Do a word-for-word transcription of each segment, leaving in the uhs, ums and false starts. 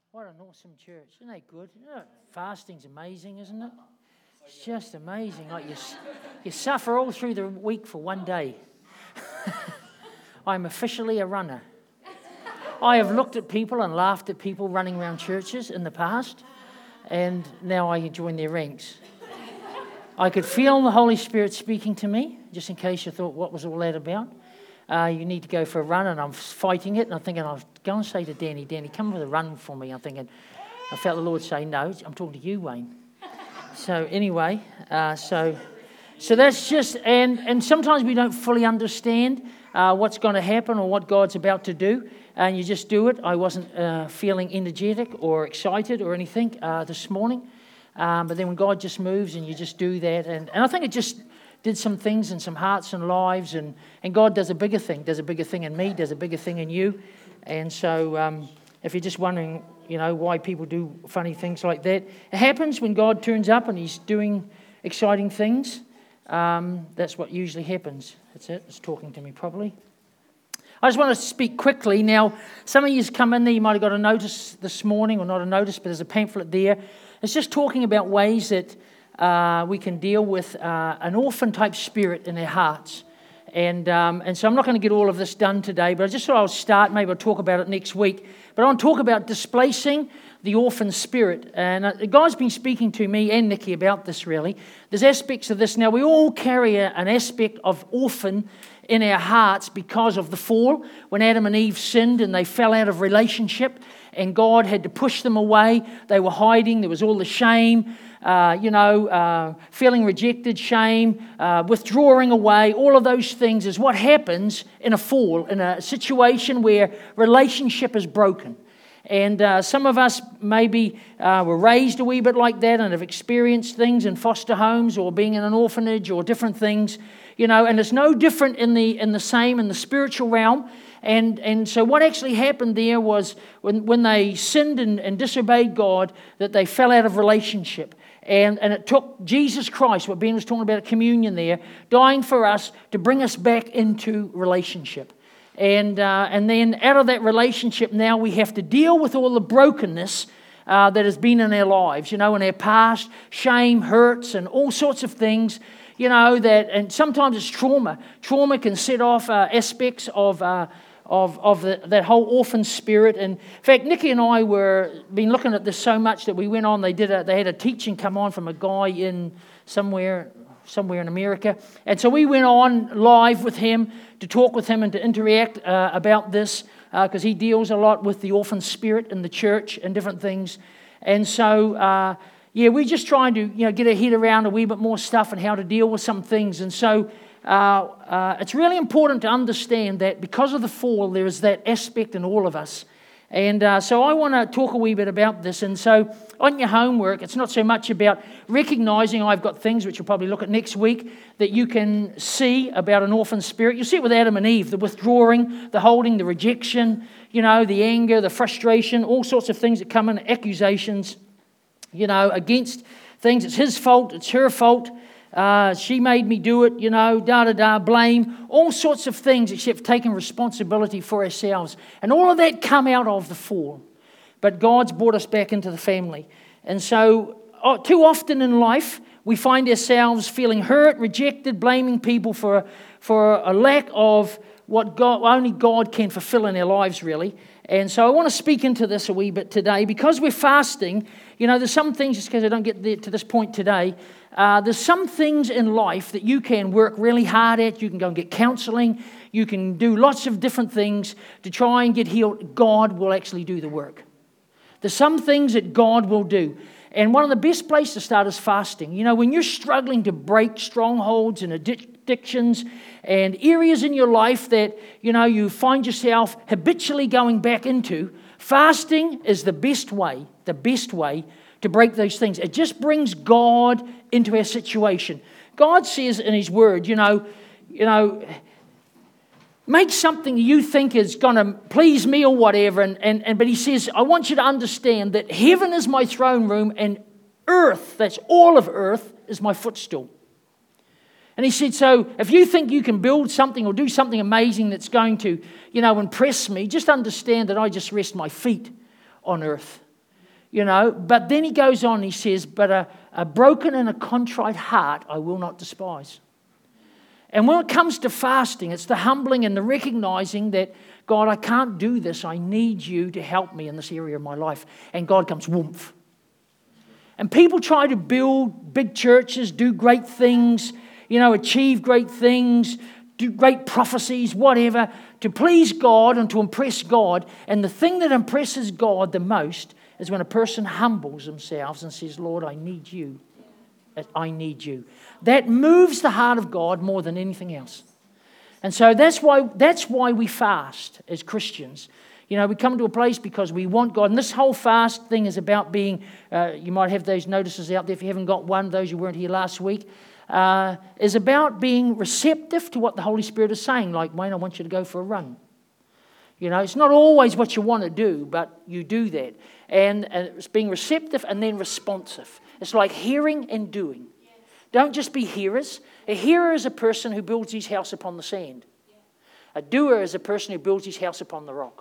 What an awesome church. Isn't that good? You know, fasting's amazing, isn't it? It's just amazing. Like you, you suffer all through the week for one day. I'm officially a runner. I have looked at people and laughed at people running around churches in the past, and now I join their ranks. I could feel the Holy Spirit speaking to me, just in case you thought, what was all that about? Uh, you need to go for a run, and I'm fighting it, and I'm thinking, I'll go and say to Danny, Danny, come for the run for me. I'm thinking, I felt the Lord say, no, I'm talking to you, Wayne. So anyway, uh, so so that's just, and, and sometimes we don't fully understand uh, what's going to happen or what God's about to do, and you just do it. I wasn't uh, feeling energetic or excited or anything uh, this morning, um, but then when God just moves and you just do that, and, and I think it just did some things in some hearts and lives, and, and God does a bigger thing, does a bigger thing in me, does a bigger thing in you. And so um, if you're just wondering, you know, why people do funny things like that, it happens when God turns up and he's doing exciting things. Um, that's what usually happens. That's it. It's talking to me probably. I just want to speak quickly. Now, some of you come in there, you might have got a notice this morning, or not a notice, but there's a pamphlet there. It's just talking about ways that Uh, we can deal with uh, an orphan-type spirit in their hearts. And um, and so I'm not going to get all of this done today, but I just thought I'll start. Maybe I'll talk about it next week. But I want to talk about displacing the orphan spirit. And uh, God's been speaking to me and Nikki about this, really. There's aspects of this. Now, we all carry a, an aspect of orphan in our hearts because of the fall. When Adam and Eve sinned and they fell out of relationship, and God had to push them away. They were hiding. There was all the shame. Uh, you know, uh, feeling rejected, shame, uh, withdrawing away, all of those things is what happens in a fall, in a situation where relationship is broken. And uh, some of us maybe uh, were raised a wee bit like that and have experienced things in foster homes or being in an orphanage or different things, you know, and it's no different in the in the same, in the spiritual realm. And and so what actually happened there was when, when they sinned and, and disobeyed God, that they fell out of relationship. And, and it took Jesus Christ, what Ben was talking about at communion there, dying for us to bring us back into relationship. And uh, and then out of that relationship now we have to deal with all the brokenness uh, that has been in our lives, you know, in our past, shame, hurts, and all sorts of things, you know, that, and sometimes it's trauma. Trauma can set off uh, aspects of uh, of of the, that whole orphan spirit. And in fact, Nikki and I were been looking at this so much that we went on. They did a, they had a teaching come on from a guy in somewhere somewhere in America, and so we went on live with him to talk with him and to interact uh, about this because uh, he deals a lot with the orphan spirit in the church and different things. And so uh, yeah, we're just trying to you know get our head around a wee bit more stuff and how to deal with some things. And so. Uh, uh, it's really important to understand that because of the fall, there is that aspect in all of us. And uh, so I want to talk a wee bit about this. And so on your homework, it's not so much about recognizing I've got things, which we'll probably look at next week, that you can see about an orphan spirit. You see it with Adam and Eve, the withdrawing, the holding, the rejection, you know, the anger, the frustration, all sorts of things that come in, accusations, you know, against things. It's his fault, it's her fault. Uh, she made me do it, you know, da-da-da, blame, all sorts of things except taking responsibility for ourselves. And all of that come out of the fall. But God's brought us back into the family. And so uh, too often in life, we find ourselves feeling hurt, rejected, blaming people for, for a lack of what God, only God can fulfill in our lives, really. And so I want to speak into this a wee bit today. Because we're fasting, you know, there's some things, just because I don't get there to this point today, Uh, there's some things in life that you can work really hard at. You can go and get counseling. You can do lots of different things to try and get healed. God will actually do the work. There's some things that God will do. And one of the best places to start is fasting. You know, when you're struggling to break strongholds and addictions and areas in your life that, you know, you find yourself habitually going back into, fasting is the best way, the best way to break those things. It just brings God into our situation. God says in His Word, you know, you know, make something you think is going to please me or whatever, and, and, and but He says, I want you to understand that heaven is my throne room and earth, that's all of earth, is my footstool. And He said, so if you think you can build something or do something amazing that's going to, you know, impress me, just understand that I just rest my feet on earth. You know, but then he goes on, he says, but a, a broken and a contrite heart I will not despise. And when it comes to fasting, it's the humbling and the recognizing that, God, I can't do this. I need you to help me in this area of my life. And God comes, woomph. And people try to build big churches, do great things, you know, achieve great things, do great prophecies, whatever, to please God and to impress God. And the thing that impresses God the most is when a person humbles themselves and says, Lord, I need you. I need you. That moves the heart of God more than anything else. And so that's why that's why we fast as Christians. You know, we come to a place because we want God. And this whole fast thing is about being, uh, you might have those notices out there if you haven't got one, those who weren't here last week, uh, is about being receptive to what the Holy Spirit is saying. Like, Wayne, I want you to go for a run. You know, it's not always what you want to do, but you do that. And, and it's being receptive and then responsive. It's like hearing and doing. Don't just be hearers. A hearer is a person who builds his house upon the sand. A doer is a person who builds his house upon the rock.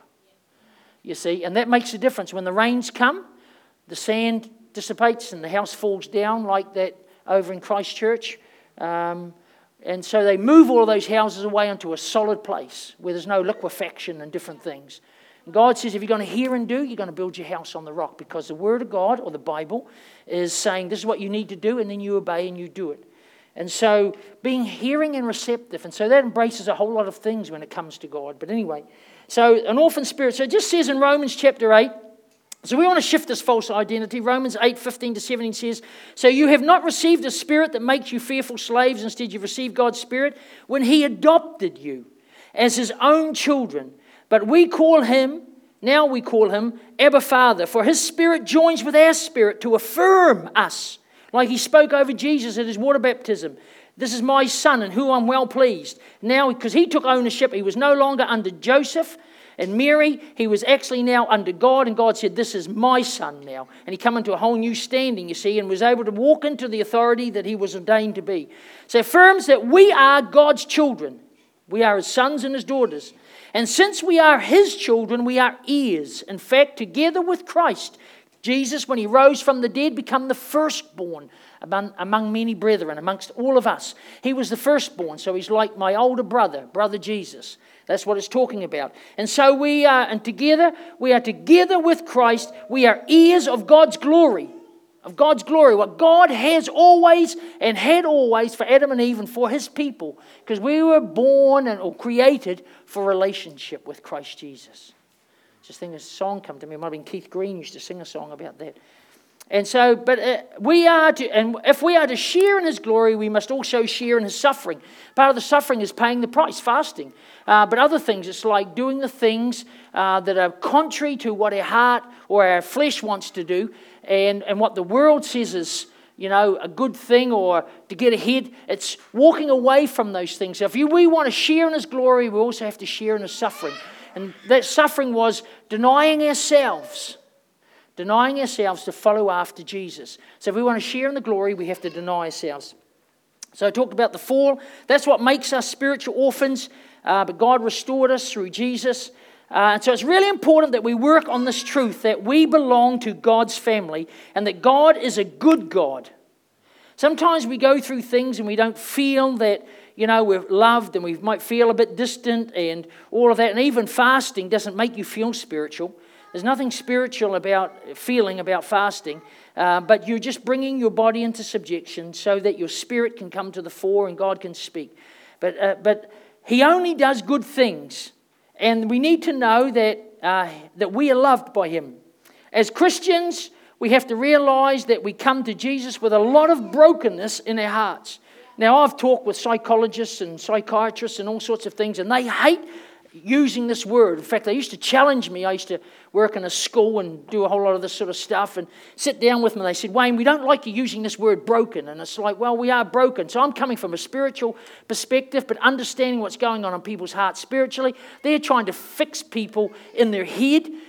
You see, and that makes a difference. When the rains come, the sand dissipates and the house falls down like that over in Christchurch. Um, and so they move all of those houses away into a solid place where there's no liquefaction and different things. And God says if you're going to hear and do, you're going to build your house on the rock, because the Word of God or the Bible is saying this is what you need to do, and then you obey and you do it. And so being hearing and receptive. And so that embraces a whole lot of things when it comes to God. But anyway, so an orphan spirit. So it just says in Romans chapter eight, so we want to shift this false identity. Romans eight, fifteen to seventeen says, so you have not received a spirit that makes you fearful slaves. Instead, you've received God's Spirit when He adopted you as His own children. But we call Him, now we call Him, Abba Father. For His Spirit joins with our spirit to affirm us. Like He spoke over Jesus at His water baptism. This is my Son in whom I'm well pleased. Now, because He took ownership, He was no longer under Joseph and Mary. He was actually now under God. And God said, this is my Son now. And He come into a whole new standing, you see, and was able to walk into the authority that He was ordained to be. So it affirms that we are God's children. We are His sons and His daughters. And since we are His children, we are heirs. In fact, together with Christ, Jesus, when He rose from the dead, became the firstborn among, among many brethren, amongst all of us. He was the firstborn, so He's like my older brother, brother Jesus. That's what it's talking about. And so we are, and together, we are together with Christ. We are heirs of God's glory. Of God's glory, what God has always and had always for Adam and Eve and for His people, because we were born and or created for relationship with Christ Jesus. Just think, a song come to me. It might have been Keith Green used to sing a song about that. And so, but uh, we are to, and if we are to share in His glory, we must also share in His suffering. Part of the suffering is paying the price, fasting. Uh, but other things, it's like doing the things uh, that are contrary to what our heart or our flesh wants to do, and, and what the world says is, you know, a good thing or to get ahead. It's walking away from those things. So if you, we want to share in His glory, we also have to share in His suffering. And that suffering was denying ourselves. Denying ourselves to follow after Jesus. So if we want to share in the glory, we have to deny ourselves. So I talked about the fall. That's what makes us spiritual orphans. Uh, but God restored us through Jesus. Uh, and so it's really important that we work on this truth that we belong to God's family and that God is a good God. Sometimes we go through things and we don't feel that, you know, we're loved, and we might feel a bit distant and all of that. And even fasting doesn't make you feel spiritual. There's nothing spiritual about feeling about fasting, uh, but you're just bringing your body into subjection so that your spirit can come to the fore and God can speak. But uh, but He only does good things, and we need to know that uh, that we are loved by Him. As Christians, we have to realize that we come to Jesus with a lot of brokenness in our hearts. Now, I've talked with psychologists and psychiatrists and all sorts of things, and they hate using this word. In fact, they used to challenge me. I used to work in a school and do a whole lot of this sort of stuff and sit down with them. They said, Wayne, we don't like you using this word broken. And it's like, well, we are broken. So I'm coming from a spiritual perspective, but understanding what's going on in people's hearts spiritually. They're trying to fix people in their head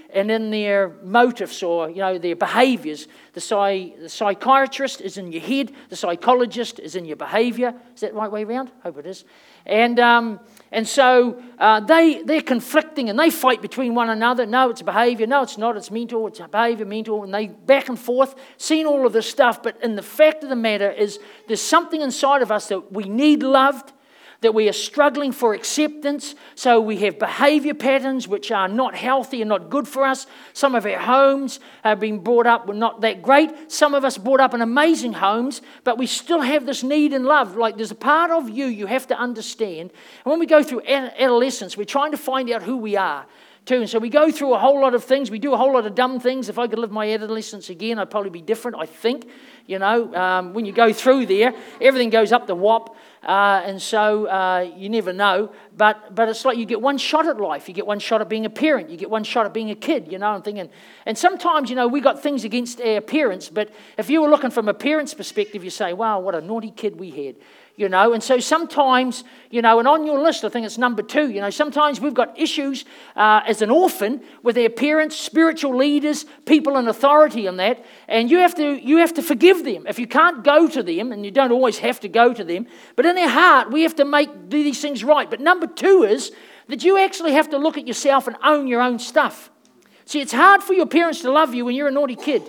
and in their motives or, you know, their behaviors. The, psy, the psychiatrist is in your head. The psychologist is in your behavior. Is that the right way around? Hope it is. And um, and so uh, they, they're conflicting and they fight between one another. No, it's behavior. No, it's not. It's mental. It's behavior, mental. And they back and forth, seeing all of this stuff. But in the fact of the matter is there's something inside of us that we need loved, that we are struggling for acceptance. So we have behavior patterns which are not healthy and not good for us. Some of our homes have been brought up were not that great. Some of us brought up in amazing homes, but we still have this need and love. Like there's a part of you you have to understand. And when we go through adolescence, we're trying to find out who we are too. And so we go through a whole lot of things. We do a whole lot of dumb things. If I could live my adolescence again, I'd probably be different, I think. You know, um, when you go through there, everything goes up the whop. Uh, and so uh, you never know. But but it's like you get one shot at life. You get one shot at being a parent. You get one shot at being a kid, you know, I'm thinking. And sometimes, you know, we got things against our parents. But if you were looking from a parent's perspective, you say, wow, what a naughty kid we had. You know, and so sometimes, you know, and on your list, I think it's number two, you know, sometimes we've got issues uh, as an orphan with our parents, spiritual leaders, people in authority and that, and you have to you have to forgive them. If you can't go to them, and you don't always have to go to them, but in our heart, we have to make do these things right. But number two is that you actually have to look at yourself and own your own stuff. See, it's hard for your parents to love you when you're a naughty kid.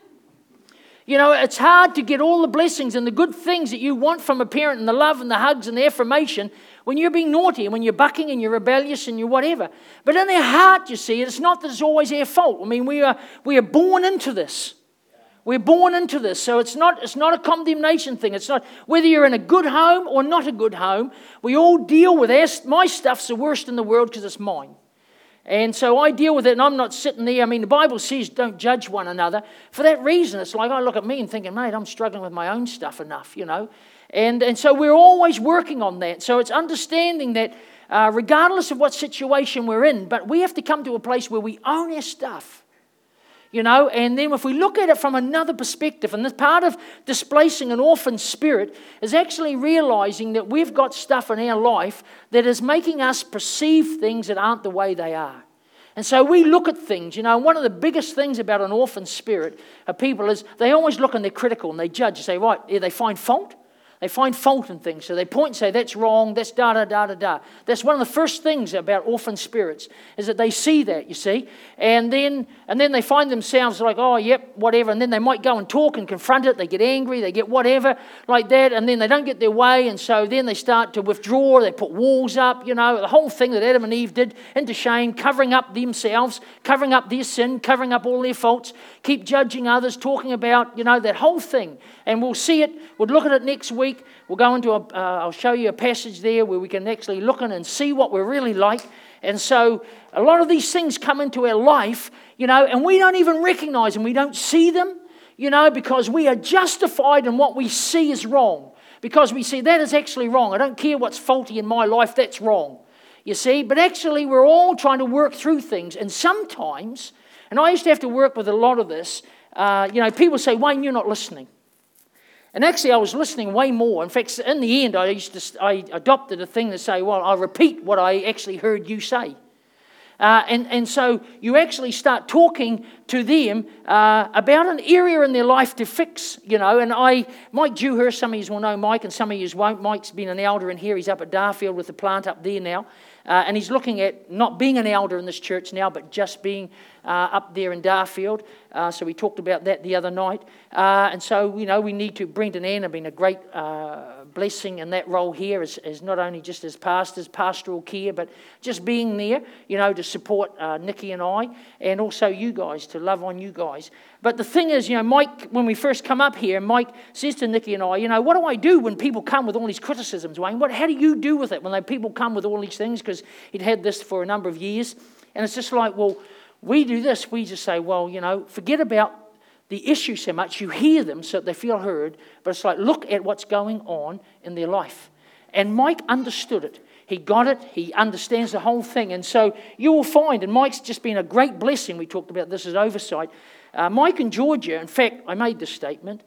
You know, it's hard to get all the blessings and the good things that you want from a parent and the love and the hugs and the affirmation when you're being naughty and when you're bucking and you're rebellious and you're whatever. But in our heart, you see, it's not that it's always our fault. I mean, we are we are born into this. We're born into this. So it's not it's not a condemnation thing. It's not whether you're in a good home or not a good home. We all deal with our, my stuff's the worst in the world because it's mine. And so I deal with it, and I'm not sitting there. I mean, the Bible says don't judge one another. For that reason, it's like I look at me and thinking, mate, I'm struggling with my own stuff enough, you know. And and so we're always working on that. So it's understanding that uh, regardless of what situation we're in, but we have to come to a place where we own our stuff, you know. And then if we look at it from another perspective, and this part of displacing an orphan spirit is actually realizing that we've got stuff in our life that is making us perceive things that aren't the way they are. And so we look at things, you know, one of the biggest things about an orphan spirit of people is they always look and they're critical and they judge and say, right, yeah, they find fault. They find fault in things. So they point and say, that's wrong, that's da, da, da, da, da. That's one of the first things about orphan spirits, is that they see that, you see. And then and then they find themselves like, oh, yep, whatever. And then they might go and talk and confront it. They get angry, they get whatever, like that. And then they don't get their way. And so then they start to withdraw. They put walls up, you know. The whole thing that Adam and Eve did into shame, covering up themselves, covering up their sin, covering up all their faults, keep judging others, talking about, you know, that whole thing. And we'll see it. We'll look at it next week. We'll go into a, uh, I'll show you a passage there where we can actually look in and see what we're really like. And so a lot of these things come into our life, you know, and we don't even recognize them. We don't see them, you know, because we are justified in what we see is wrong. Because we see that is actually wrong. I don't care what's faulty in my life, that's wrong. You see, but actually we're all trying to work through things. And sometimes, and I used to have to work with a lot of this, uh, you know, people say, Wayne, you're not listening. And actually, I was listening way more. In fact, in the end, I used to I adopted a thing to say, well, I'll repeat what I actually heard you say. Uh, and, and so you actually start talking to them uh, about an area in their life to fix, you know. And I, Mike Dewhurst, some of you will know Mike and some of you won't. Mike's been an elder in here. He's up at Darfield with the plant up there now. Uh, and he's looking at not being an elder in this church now, but just being uh, up there in Darfield. Uh, so we talked about that the other night. Uh, and so, you know, we need to, Brent and Anne have been a great uh, blessing in that role here as, as not only just as pastors, pastoral care, but just being there, you know, to support uh, Nikki and I, and also you guys, to love on you guys. But the thing is, you know, Mike, when we first come up here, Mike says to Nikki and I, you know, what do I do when people come with all these criticisms, Wayne? What, how do you do with it when they, people come with all these things? Because he'd had this for a number of years. And it's just like, well, we do this. We just say, well, you know, forget about the issue so much. You hear them so that they feel heard. But it's like, look at what's going on in their life. And Mike understood it. He got it. He understands the whole thing. And so you will find, and Mike's just been a great blessing. We talked about this as oversight. Uh, Mike and Georgia, in fact, I made this statement.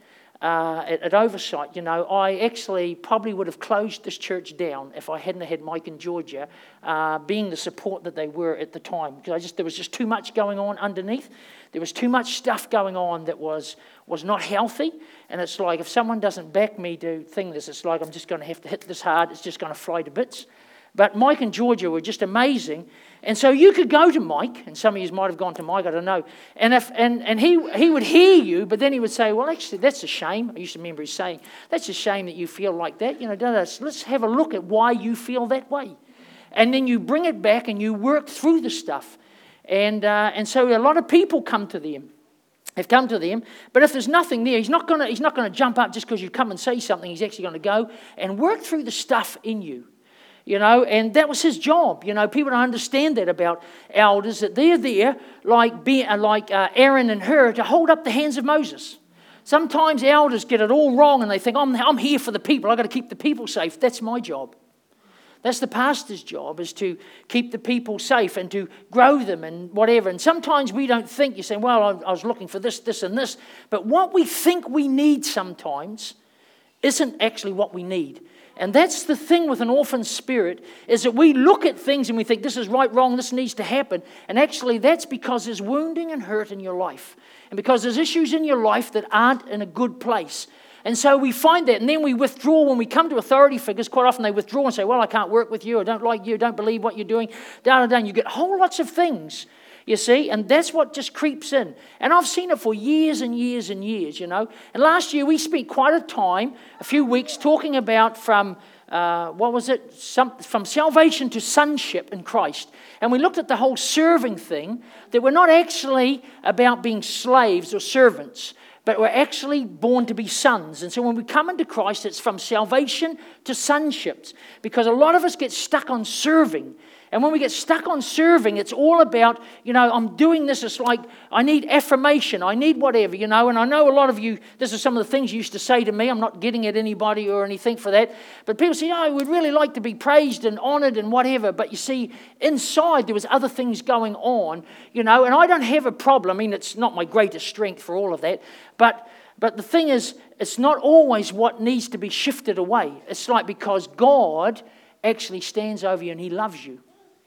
uh, at, at Oversight, you know, I actually probably would have closed this church down if I hadn't had Mike and Georgia uh, being the support that they were at the time. Because I just there was just too much going on underneath. There was too much stuff going on that was was not healthy. And it's like if someone doesn't back me to think this, it's like I'm just going to have to hit this hard. It's just going to fly to bits. But Mike and Georgia were just amazing. And so you could go to Mike, and some of you might have gone to Mike, I don't know. And if and, and he he would hear you, but then he would say, well, actually, that's a shame. I used to remember him saying, that's a shame that you feel like that. You know, let's have a look at why you feel that way. And then you bring it back and you work through the stuff. And uh, and so a lot of people come to them. Have come to them, but if there's nothing there, he's not going to he's not going to jump up just because you come and say something. He's actually going to go and work through the stuff in you. You know, and that was his job. You know, people don't understand that about elders, that they're there like, be, like uh, Aaron and Hur to hold up the hands of Moses. Sometimes elders get it all wrong and they think, I'm, I'm here for the people. I've got to keep the people safe. That's my job. That's the pastor's job, is to keep the people safe and to grow them and whatever. And sometimes we don't think, you're saying, well, I, I was looking for this, this, and this. But what we think we need sometimes isn't actually what we need. And that's the thing with an orphan spirit, is that we look at things and we think this is right, wrong, this needs to happen. And actually that's because there's wounding and hurt in your life. And because there's issues in your life that aren't in a good place. And so we find that, and then we withdraw. When we come to authority figures, quite often they withdraw and say, well, I can't work with you, I don't like you, I don't believe what you're doing, da da da. And you get whole lots of things. You see, and that's what just creeps in. And I've seen it for years and years and years, you know. And last year we spent quite a time, a few weeks, talking about from, uh, what was it, Some, from salvation to sonship in Christ. And we looked at the whole serving thing, that we're not actually about being slaves or servants, but we're actually born to be sons. And so when we come into Christ, it's from salvation to sonship. Because a lot of us get stuck on serving. And when we get stuck on serving, it's all about, you know, I'm doing this. It's like I need affirmation. I need whatever, you know. And I know a lot of you, this is some of the things you used to say to me. I'm not getting at anybody or anything for that. But people say, oh, we'd really like to be praised and honored and whatever. But you see, inside there was other things going on, you know. And I don't have a problem. I mean, it's not my greatest strength for all of that. But but the thing is, it's not always what needs to be shifted away. It's like because God actually stands over you and He loves you.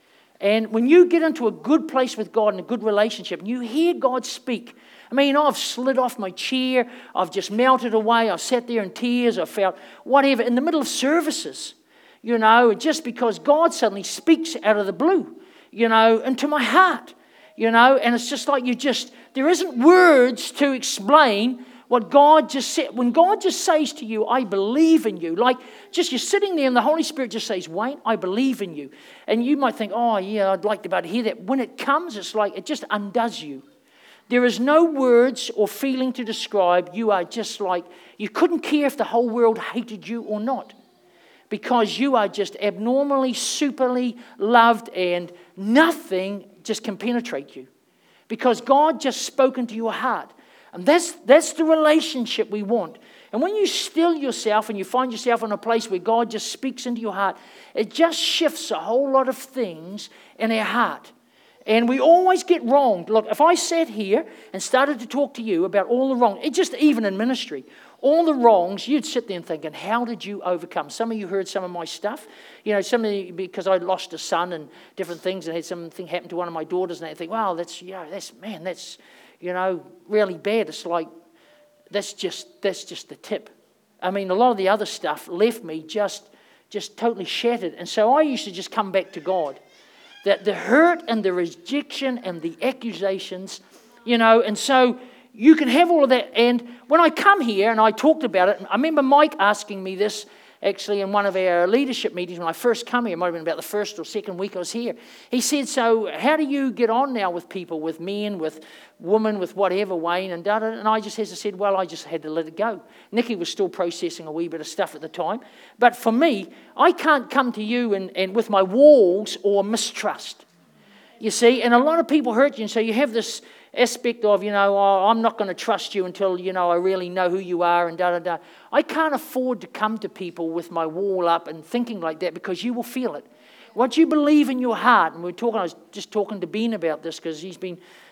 And when you get into a good place with God and a good relationship, and you hear God speak, I mean, I've slid off my chair, I've just melted away, I've sat there in tears, I've felt whatever, in the middle of services, you know, just because God suddenly speaks out of the blue, you know, into my heart, you know, and it's just like you just, there isn't words to explain what God just said. When God just says to you, I believe in you, like just you're sitting there and the Holy Spirit just says, Wayne, I believe in you. And you might think, oh yeah, I'd like to be able to hear that. When it comes, it's like it just undoes you. There is no words or feeling to describe. You are just like, you couldn't care if the whole world hated you or not. Because you are just abnormally, superly loved and nothing just can penetrate you. Because God just spoke into your heart. And that's, that's the relationship we want. And when you still yourself and you find yourself in a place where God just speaks into your heart, it just shifts a whole lot of things in our heart. And we always get wronged. Look, if I sat here and started to talk to you about all the wrong, it just even in ministry, all the wrongs, you'd sit there and thinking, how did you overcome? Some of you heard some of my stuff. You know, some of you, because I lost a son and different things and had something happen to one of my daughters, and they think, wow, that's, you know, that's, man, that's, you know, really bad. It's like, that's just that's just the tip. I mean, a lot of the other stuff left me just, just totally shattered. And so I used to just come back to God. That the hurt and the rejection and the accusations, you know, and so you can have all of that. And when I come here and I talked about it, I remember Mike asking me this actually in one of our leadership meetings when I first come here. It might have been about the first or second week I was here. He said, so how do you get on now with people, with men, with women, with whatever, Wayne, and da da? And I just had to said, well, I just had to let it go. Nikki was still processing a wee bit of stuff at the time. But for me, I can't come to you and, and with my walls or mistrust. You see, and a lot of people hurt you, and so you have this aspect of, you know, oh, I'm not going to trust you until, you know, I really know who you are and da-da-da. I can't afford to come to people with my wall up and thinking like that because you will feel it. What you believe in your heart, and we're talking, I was just talking to Ben about this because he's been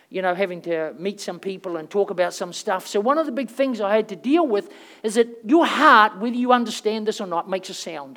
you know, having to meet some people and talk about some stuff. So one of the big things I had to deal with is that your heart, whether you understand this or not, makes a sound.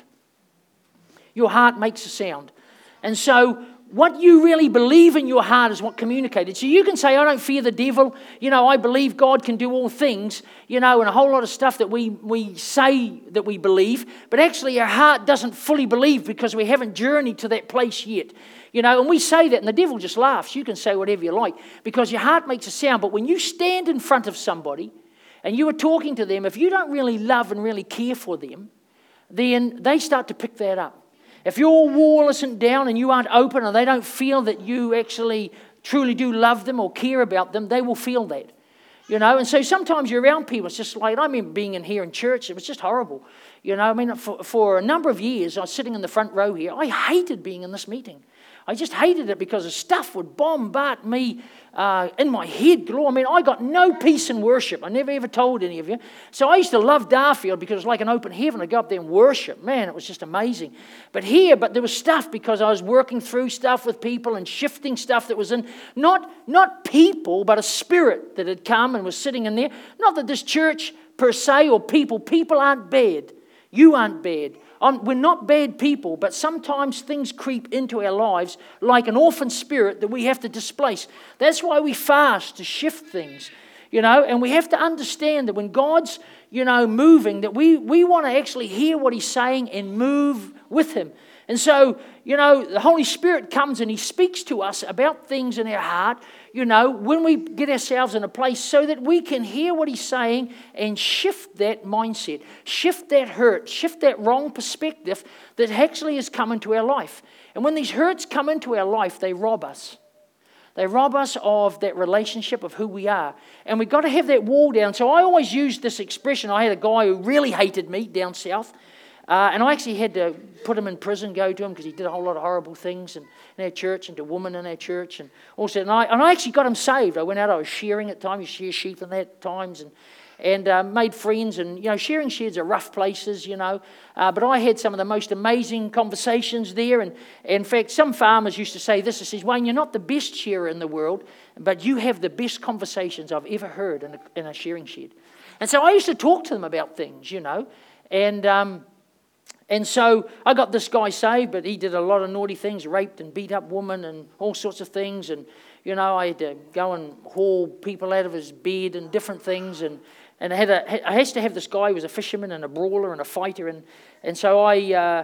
Your heart makes a sound. And so what you really believe in your heart is what communicated. So you can say, I don't fear the devil. You know, I believe God can do all things, you know, and a whole lot of stuff that we, we say that we believe. But actually our heart doesn't fully believe because we haven't journeyed to that place yet. You know, and we say that and the devil just laughs. You can say whatever you like because your heart makes a sound. But when you stand in front of somebody and you are talking to them, if you don't really love and really care for them, then they start to pick that up. If your wall isn't down and you aren't open and they don't feel that you actually truly do love them or care about them, they will feel that. You know, and so sometimes you're around people, it's just like, I remember being in here in church, it was just horrible. You know, I mean, for, for a number of years, I was sitting in the front row here. I hated being in this meeting. I just hated it because the stuff would bombard me uh, in my head galore. I mean, I got no peace in worship. I never ever told any of you. So I used to love Darfield because it was like an open heaven. I'd go up there and worship. Man, it was just amazing. But here, but there was stuff because I was working through stuff with people and shifting stuff that was in, not, not people, but a spirit that had come and was sitting in there. Not that this church per se or people, people aren't bad. You aren't bad. Um, we're not bad people, but sometimes things creep into our lives like an orphan spirit that we have to displace. That's why we fast, to shift things, you know, and we have to understand that when God's, you know, moving, that we, we want to actually hear what He's saying and move with Him. And so, you know, the Holy Spirit comes and He speaks to us about things in our heart, you know, when we get ourselves in a place so that we can hear what He's saying and shift that mindset, shift that hurt, shift that wrong perspective that actually has come into our life. And when these hurts come into our life, they rob us. They rob us of that relationship of who we are. And we've got to have that wall down. So I always use this expression. I had a guy who really hated me down south. Uh, and I actually had to put him in prison, go to him, because he did a whole lot of horrible things in, in our church and to women in our church. And also, and I, and I actually got him saved. I went out, I was shearing at times, you shear sheep in that times, and and uh, made friends. And, you know, shearing sheds are rough places, you know. Uh, but I had some of the most amazing conversations there. And, and in fact, some farmers used to say this. It says, Wayne, you're not the best shearer in the world, but you have the best conversations I've ever heard in a, in a shearing shed. And so I used to talk to them about things, you know. And... Um, And so I got this guy saved, but he did a lot of naughty things, raped and beat up women and all sorts of things. And, you know, I had to go and haul people out of his bed and different things. And, and I, had a, I had to have this guy who was a fisherman and a brawler and a fighter. And, and so I uh,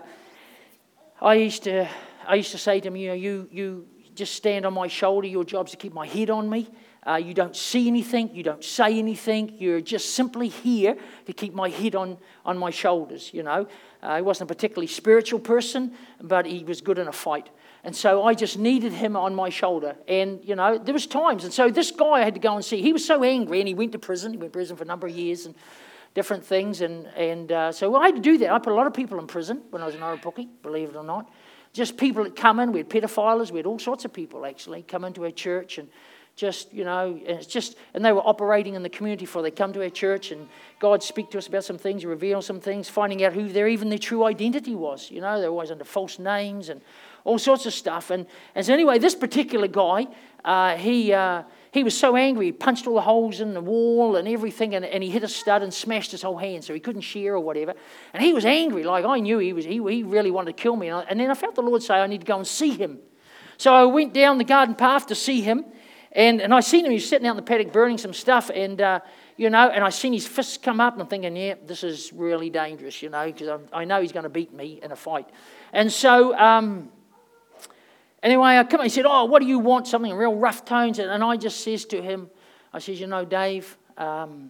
I used to I used to say to him, you know, you, you just stand on my shoulder. Your job's to keep my head on me. Uh, you don't see anything. You don't say anything. You're just simply here to keep my head on, on my shoulders, you know. Uh, he wasn't a particularly spiritual person, but he was good in a fight. And so I just needed him on my shoulder. And, you know, there was times. And so this guy I had to go and see. He was so angry, and he went to prison. He went to prison for a number of years and different things. And, and uh, so I had to do that. I put a lot of people in prison when I was in Oropoki, believe it or not. Just people that come in. We had pedophiles. We had all sorts of people, actually, come into our church and just, you know, and it's just, and they were operating in the community before they come to our church, and God speak to us about some things, reveal some things, finding out who their, even their true identity was. You know, they're always under false names and all sorts of stuff. And, and so anyway, this particular guy, uh, he uh, he was so angry, he punched all the holes in the wall and everything, and, and he hit a stud and smashed his whole hand, so he couldn't shear or whatever. And he was angry, like I knew he was, he, he really wanted to kill me. And, I, and then I felt the Lord say, I need to go and see him. So I went down the garden path to see him. And and I seen him, he was sitting out in the paddock burning some stuff, and, uh, you know, and I seen his fists come up, and I'm thinking, yeah, this is really dangerous, you know, because I know he's going to beat me in a fight. And so, um, anyway, I come, he said, oh, what do you want? Something in real rough tones. And, and I just says to him, I says, you know, Dave, um,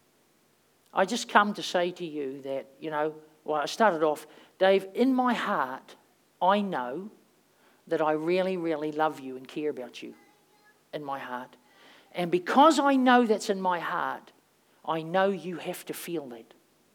I just come to say to you that, you know, well, I started off, Dave, in my heart, I know that I really, really love you and care about you. In my heart. And because I know that's in my heart, I know you have to feel that.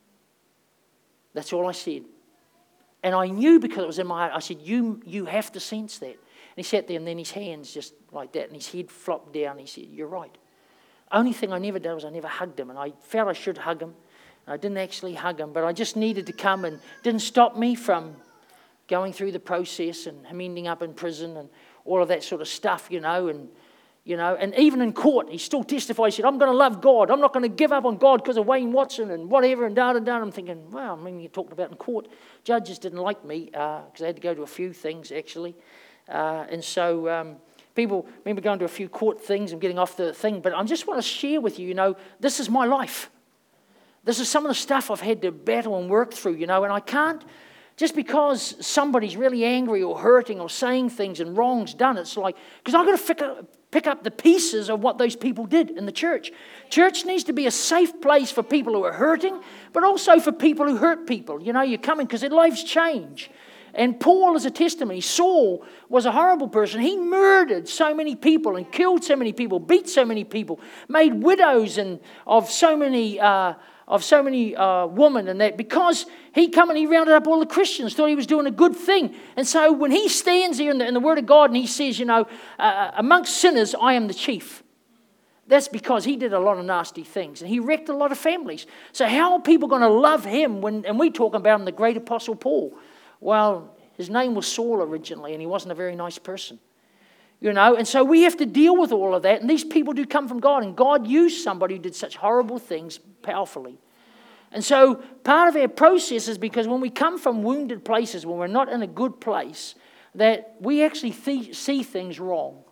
That's all I said. And I knew because it was in my heart, I said, you, you have to sense that. And he sat there, and then his hands just like that, and his head flopped down. He said, you're right. Only thing I never did was I never hugged him, and I felt I should hug him. I didn't actually hug him, but I just needed to come, and didn't stop me from going through the process and him ending up in prison and all of that sort of stuff, you know, and You know, and even in court, he still testified. He said, I'm going to love God. I'm not going to give up on God because of Wayne Watson and whatever and da da da. I'm thinking, wow, I mean, you talked about in court. Judges didn't like me because uh, I had to go to a few things, actually. Uh, and so um, people remember going to a few court things and getting off the thing. But I just want to share with you, you know, this is my life. This is some of the stuff I've had to battle and work through, you know, and I can't, just because somebody's really angry or hurting or saying things and wrong's done, it's like, because I've got to figure, pick up the pieces of what those people did in the church. Church needs to be a safe place for people who are hurting, but also for people who hurt people. You know, you come in because their lives change. And Paul is a testimony. Saul was a horrible person. He murdered so many people and killed so many people, beat so many people, made widows and of so many uh, of so many uh, women and that, because he come and he rounded up all the Christians, thought he was doing a good thing. And so when he stands here in the, in the Word of God and he says, you know, uh, amongst sinners, I am the chief. That's because he did a lot of nasty things and he wrecked a lot of families. So how are people going to love him when, and we talk about him, the great apostle Paul? Well, his name was Saul originally and he wasn't a very nice person. You know, and so we have to deal with all of that. And these people do come from God. And God used somebody who did such horrible things powerfully. And so part of our process is because when we come from wounded places, when we're not in a good place, that we actually th- see things wrong.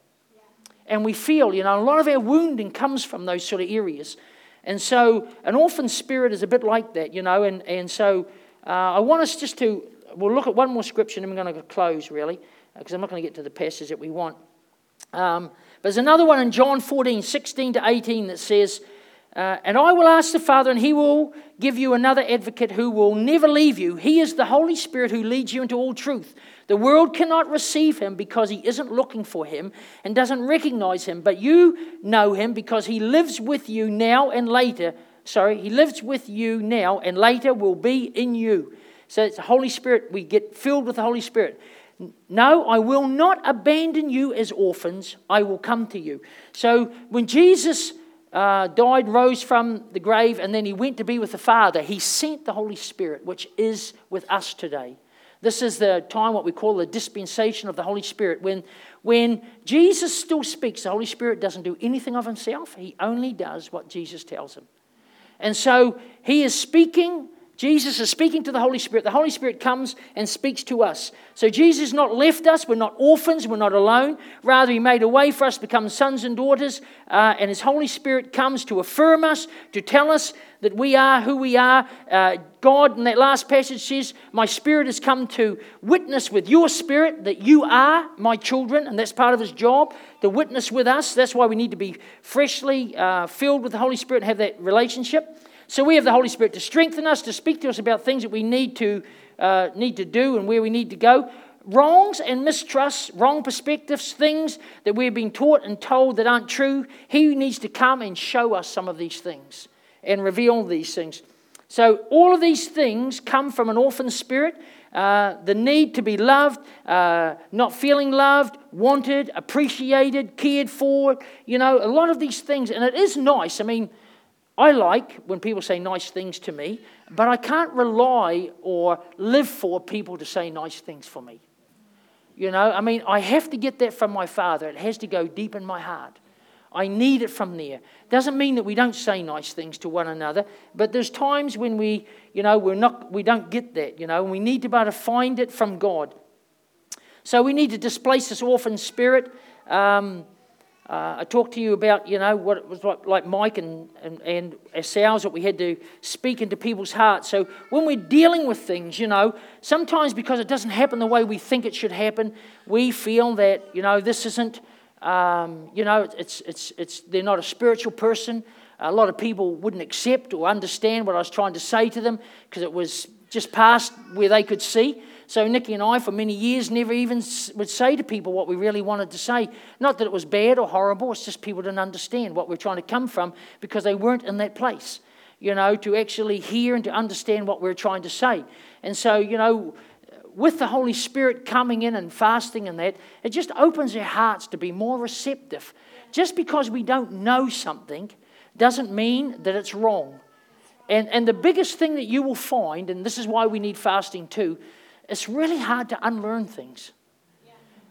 And we feel, you know, a lot of our wounding comes from those sort of areas. And so an orphan spirit is a bit like that, you know. And, and so uh, I want us just to, we'll look at one more scripture and I'm going to close, really, because I'm not going to get to the passage that we want. Um, but there's another one in John fourteen, sixteen to eighteen that says, uh, and I will ask the Father, and he will give you another advocate who will never leave you. He is the Holy Spirit who leads you into all truth. The world cannot receive him because he isn't looking for him and doesn't recognize him. But you know him because he lives with you now and later. Sorry, he lives with you now and later will be in you. So it's the Holy Spirit. We get filled with the Holy Spirit. No, I will not abandon you as orphans. I will come to you. So when Jesus uh, died, rose from the grave, and then he went to be with the Father, he sent the Holy Spirit, which is with us today. This is the time, what we call the dispensation of the Holy Spirit. When, when Jesus still speaks, the Holy Spirit doesn't do anything of himself. He only does what Jesus tells him. And so he is speaking. Jesus is speaking to the Holy Spirit. The Holy Spirit comes and speaks to us. So Jesus has not left us. We're not orphans. We're not alone. Rather, he made a way for us to become sons and daughters. Uh, and his Holy Spirit comes to affirm us, to tell us that we are who we are. Uh, God, in that last passage, says, my Spirit has come to witness with your spirit that you are my children. And that's part of his job, to witness with us. That's why we need to be freshly uh, filled with the Holy Spirit and have that relationship. So we have the Holy Spirit to strengthen us, to speak to us about things that we need to uh, need to do and where we need to go. Wrongs and mistrusts, wrong perspectives, things that we're being taught and told that aren't true. He needs to come and show us some of these things and reveal these things. So all of these things come from an orphan spirit. Uh, the need to be loved, uh, not feeling loved, wanted, appreciated, cared for. You know, a lot of these things. And it is nice. I mean, I like when people say nice things to me, but I can't rely or live for people to say nice things for me. You know, I mean, I have to get that from my Father. It has to go deep in my heart. I need it from there. Doesn't mean that we don't say nice things to one another, but there's times when we, you know, we're not, we don't get that, you know, and we need to be able to find it from God. So we need to displace this orphan spirit. Um, Uh, I talked to you about, you know, what it was like, like Mike and, and, and ourselves, that we had to speak into people's hearts. So when we're dealing with things, you know, sometimes because it doesn't happen the way we think it should happen, we feel that, you know, this isn't, um, you know, it's it's it's they're not a spiritual person. A lot of people wouldn't accept or understand what I was trying to say to them because it was just past where they could see. So Nikki and I, for many years, never even would say to people what we really wanted to say. Not that it was bad or horrible, it's just people didn't understand what we're trying to come from because they weren't in that place, you know, to actually hear and to understand what we're trying to say. And so, you know, with the Holy Spirit coming in and fasting and that, it just opens our hearts to be more receptive. Just because we don't know something doesn't mean that it's wrong. And, and the biggest thing that you will find, and this is why we need fasting too, it's really hard to unlearn things.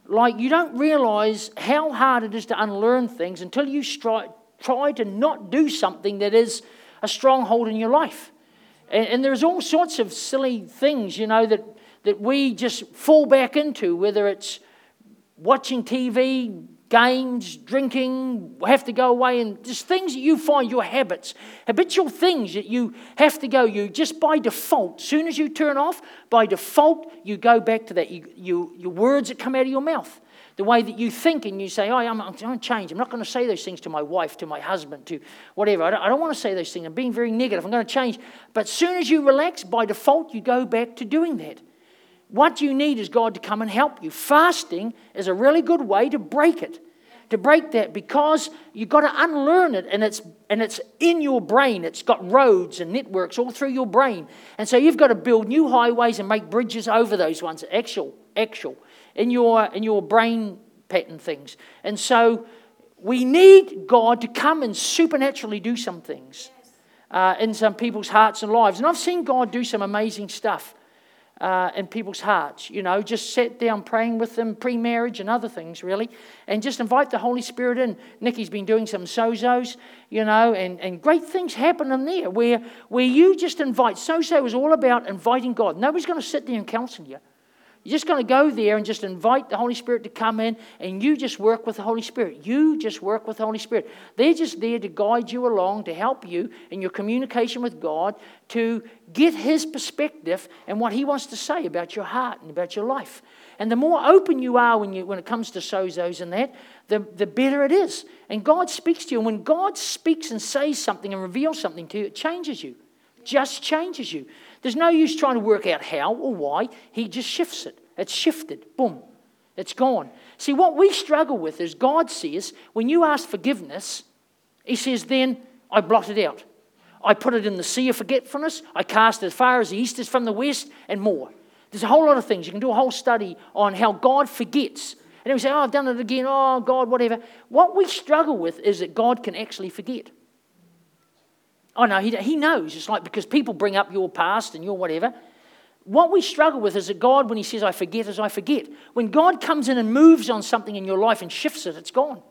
like you don't realize how hard it is to unlearn things until you stri- try to not do something that is a stronghold in your life. And, and there's all sorts of silly things, you know, that, that we just fall back into, whether it's watching T V, games, drinking, have to go away, and just things that you find your habits, habitual things that you have to go, you just by default, as soon as you turn off, by default, you go back to that. You, you, your words that come out of your mouth, the way that you think, and you say, oh, I'm, I'm going to change. I'm not going to say those things to my wife, to my husband, to whatever. I don't, I don't want to say those things. I'm being very negative. I'm going to change. But as soon as you relax, by default, you go back to doing that. What you need is God to come and help you. Fasting is a really good way to break it, to break that, because you've got to unlearn it, and it's and it's in your brain. It's got roads and networks all through your brain. And so you've got to build new highways and make bridges over those ones, actual, actual, in your, in your brain pattern things. And so we need God to come and supernaturally do some things uh, in some people's hearts and lives. And I've seen God do some amazing stuff. Uh, in people's hearts, you know, just sit down praying with them, pre-marriage and other things, really, and just invite the Holy Spirit in. Nikki's been doing some sozos, you know, and, and great things happen in there where, where you just invite. Sozo is all about inviting God. Nobody's going to sit there and counsel you. You're just going to go there and just invite the Holy Spirit to come in, and you just work with the Holy Spirit. You just work with the Holy Spirit. They're just there to guide you along, to help you in your communication with God, to get His perspective and what He wants to say about your heart and about your life. And the more open you are when you when it comes to sozos and that, the, the better it is. And God speaks to you. And when God speaks and says something and reveals something to you, it changes you. Just changes you. There's no use trying to work out how or why. He just shifts it. It's shifted. Boom. It's gone. See, what we struggle with is God says, when you ask forgiveness, He says, then I blot it out. I put it in the sea of forgetfulness. I cast it as far as the east is from the west, and more. There's a whole lot of things. You can do a whole study on how God forgets. And then we say, oh, I've done it again. Oh, God, whatever. What we struggle with is that God can actually forget. Oh, no, he, he knows. It's like because people bring up your past and your whatever. What we struggle with is that God, when He says, I forget, is I forget. When God comes in and moves on something in your life and shifts it, it's gone.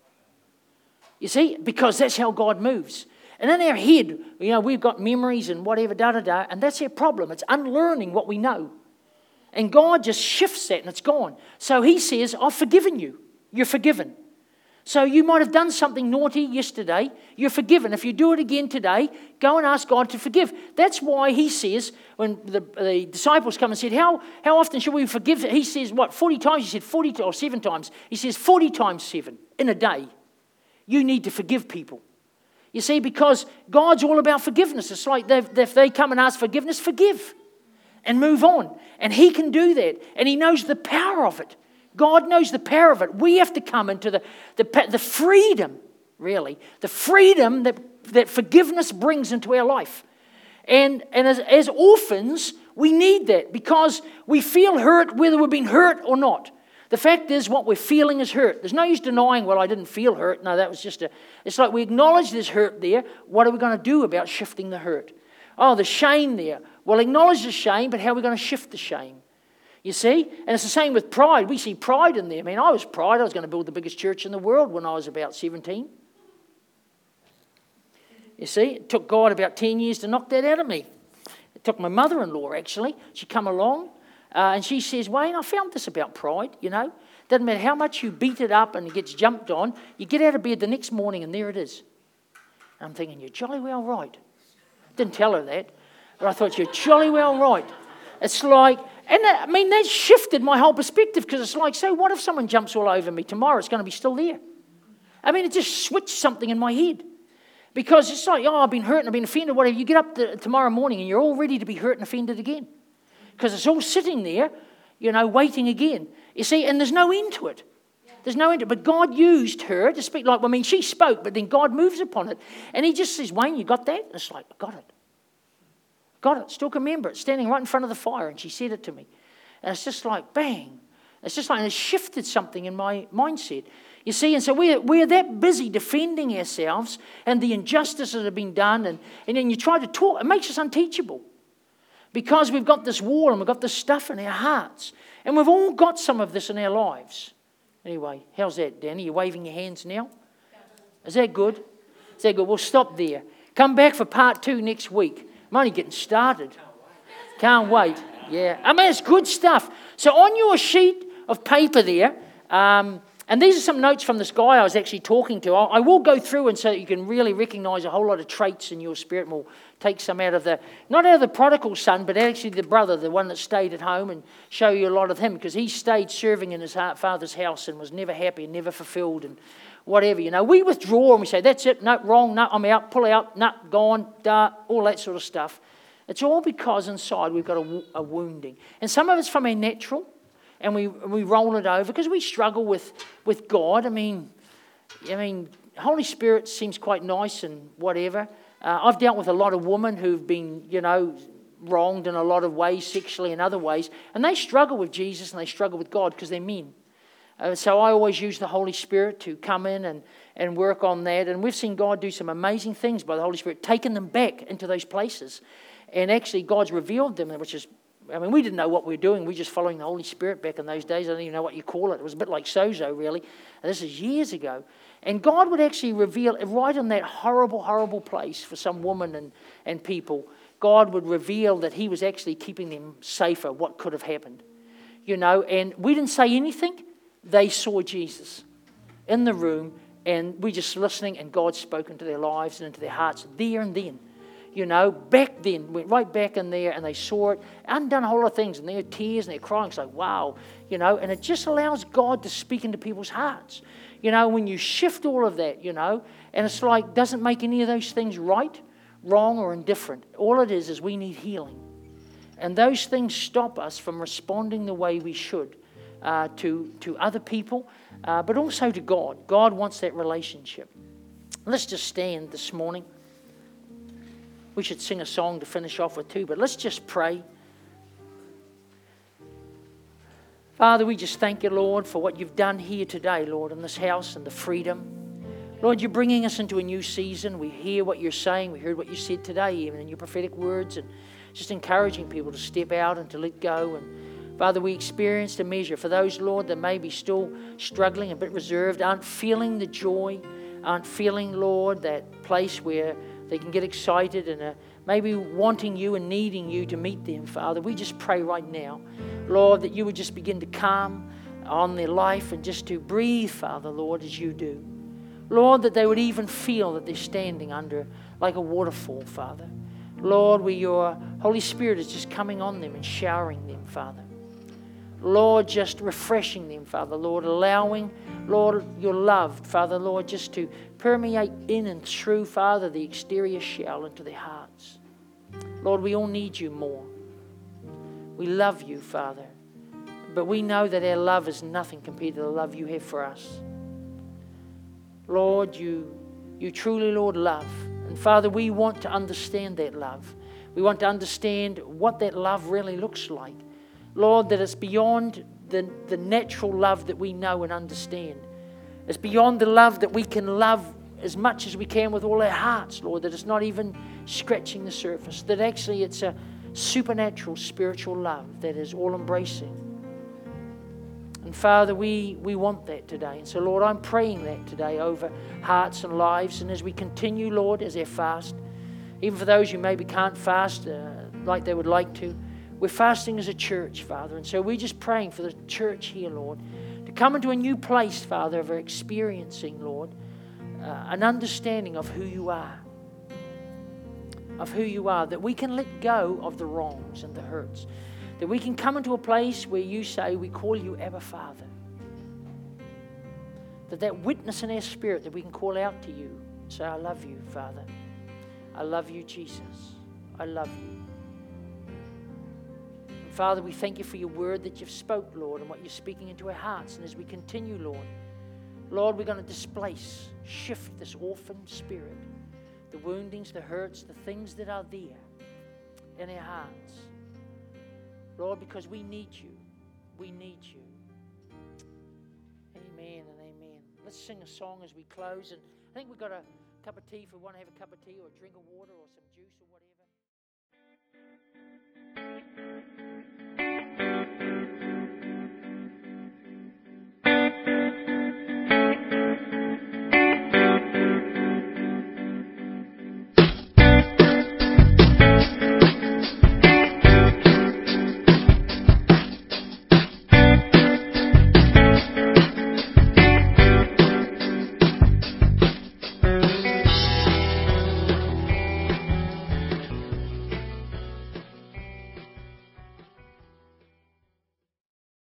You see? Because that's how God moves. And in our head, you know, we've got memories and whatever, da-da-da, and that's our problem. It's unlearning what we know. And God just shifts that and it's gone. So He says, I've forgiven you. You're forgiven. So you might have done something naughty yesterday. You're forgiven. If you do it again today, go and ask God to forgive. That's why He says, when the, the disciples come and said, how, how often should we forgive? He says, what, forty times? He said forty or seven times. He says forty times seven in a day. You need to forgive people. You see, because God's all about forgiveness. It's like if they come and ask forgiveness, forgive and move on. And He can do that. And He knows the power of it. God knows the power of it. We have to come into the, the, the freedom, really, the freedom that, that forgiveness brings into our life. And, and as, as orphans, we need that because we feel hurt whether we've been hurt or not. The fact is what we're feeling is hurt. There's no use denying, well, I didn't feel hurt. No, that was just a... It's like we acknowledge there's hurt there. What are we going to do about shifting the hurt? Oh, the shame there. Well, acknowledge the shame, but how are we going to shift the shame? You see? And it's the same with pride. We see pride in there. I mean, I was pride. I was going to build the biggest church in the world when I was about seventeen. You see? It took God about ten years to knock that out of me. It took my mother-in-law, actually. She come along, uh, and she says, Wayne, I found this about pride, you know. Doesn't matter how much you beat it up and it gets jumped on, you get out of bed the next morning and there it is. And I'm thinking, you're jolly well right. Didn't tell her that, but I thought, you're jolly well right. It's like... And that, I mean, that shifted my whole perspective because it's like, so what if someone jumps all over me tomorrow? It's going to be still there. I mean, it just switched something in my head. Because it's like, oh, I've been hurt and I've been offended, whatever. You get up to, tomorrow morning and you're all ready to be hurt and offended again. Because it's all sitting there, you know, waiting again. You see, and there's no end to it. There's no end to it. But God used her to speak like, well, I mean, she spoke, but then God moves upon it. And He just says, Wayne, you got that? And it's like, I got it. Got it, still can remember it, standing right in front of the fire, and she said it to me. And it's just like, bang. It's just like, and it shifted something in my mindset. You see, and so we're, we're that busy defending ourselves and the injustices that have been done, and, and then you try to talk, it makes us unteachable. Because we've got this wall and we've got this stuff in our hearts. And we've all got some of this in our lives. Anyway, how's that, Danny? You're waving your hands now? Is that good? Is that good? We'll stop there. Come back for part two next week. I'm only getting started. Can't wait. Yeah. I mean, it's good stuff. So on your sheet of paper there, um, and these are some notes from this guy I was actually talking to. I will go through and so that you can really recognize a whole lot of traits in your spirit. And we'll take some out of the, not out of the prodigal son, but actually the brother, the one that stayed at home, and show you a lot of him, because he stayed serving in his father's house and was never happy and never fulfilled and whatever. You know, we withdraw and we say, that's it, no, wrong, no, I'm out, pull out, no, gone, duh, all that sort of stuff. It's all because inside we've got a, a wounding. And some of it's from our natural, and we we roll it over because we struggle with, with God. I mean, I mean, Holy Spirit seems quite nice and whatever. Uh, I've dealt with a lot of women who've been, you know, wronged in a lot of ways, sexually and other ways, and they struggle with Jesus and they struggle with God because they're men. Uh, so I always use the Holy Spirit to come in and, and work on that. And we've seen God do some amazing things by the Holy Spirit, taking them back into those places. And actually God's revealed them, which is, I mean, we didn't know what we were doing. We were just following the Holy Spirit back in those days. I don't even know what you call it. It was a bit like sozo, really. And this is years ago. And God would actually reveal, right in that horrible, horrible place for some woman and, and people, God would reveal that he was actually keeping them safer, what could have happened. You know, and we didn't say anything. They saw Jesus in the room, and we just listening, and God spoke into their lives and into their hearts there and then. You know, back then, went right back in there, and they saw it, and done a whole lot of things, and they're tears, and they're crying. It's like, wow, you know, and it just allows God to speak into people's hearts. You know, when you shift all of that, you know, and it's like, doesn't make any of those things right, wrong, or indifferent. All it is is we need healing. And those things stop us from responding the way we should uh, to, to other people, uh, but also to God. God wants that relationship. Let's just stand this morning. We should sing a song to finish off with too, but let's just pray. Father, we just thank you, Lord, for what you've done here today, Lord, in this house and the freedom. Lord, you're bringing us into a new season. We hear what you're saying. We heard what you said today, even in your prophetic words, and just encouraging people to step out and to let go. And Father, we experienced a measure. For those, Lord, that may be still struggling, a bit reserved, aren't feeling the joy, aren't feeling, Lord, that place where they can get excited and uh, maybe wanting you and needing you to meet them, Father. We just pray right now, Lord, that you would just begin to calm on their life and just to breathe, Father, Lord, as you do. Lord, that they would even feel that they're standing under like a waterfall, Father. Lord, where your Holy Spirit is just coming on them and showering them, Father. Lord, just refreshing them, Father, Lord, allowing, Lord, your love, Father, Lord, just to permeate in and through, Father, the exterior shell into their hearts. Lord, we all need you more. We love you, Father, but we know that our love is nothing compared to the love you have for us. Lord, you, you truly, Lord, love. And Father, we want to understand that love. We want to understand what that love really looks like. Lord, that it's beyond the, the natural love that we know and understand. It's beyond the love that we can love as much as we can with all our hearts, Lord, that it's not even scratching the surface, that actually it's a supernatural spiritual love that is all-embracing. And Father, we, we want that today. And so, Lord, I'm praying that today over hearts and lives. And as we continue, Lord, as our fast, even for those who maybe can't fast uh, like they would like to, we're fasting as a church, Father. And so we're just praying for the church here, Lord, to come into a new place, Father, of experiencing, Lord, uh, an understanding of who you are. Of who you are, that we can let go of the wrongs and the hurts. That we can come into a place where you say, we call you Abba Father. That that witness in our spirit, that we can call out to you and say, I love you, Father. I love you, Jesus. I love you. Father, we thank you for your word that you've spoke, Lord, and what you're speaking into our hearts. And as we continue, Lord, Lord, we're going to displace, shift this orphan spirit, the woundings, the hurts, the things that are there in our hearts. Lord, because we need you. We need you. Amen and amen. Let's sing a song as we close. And I think we've got a cup of tea if we want to have a cup of tea or a drink of water or some juice or whatever.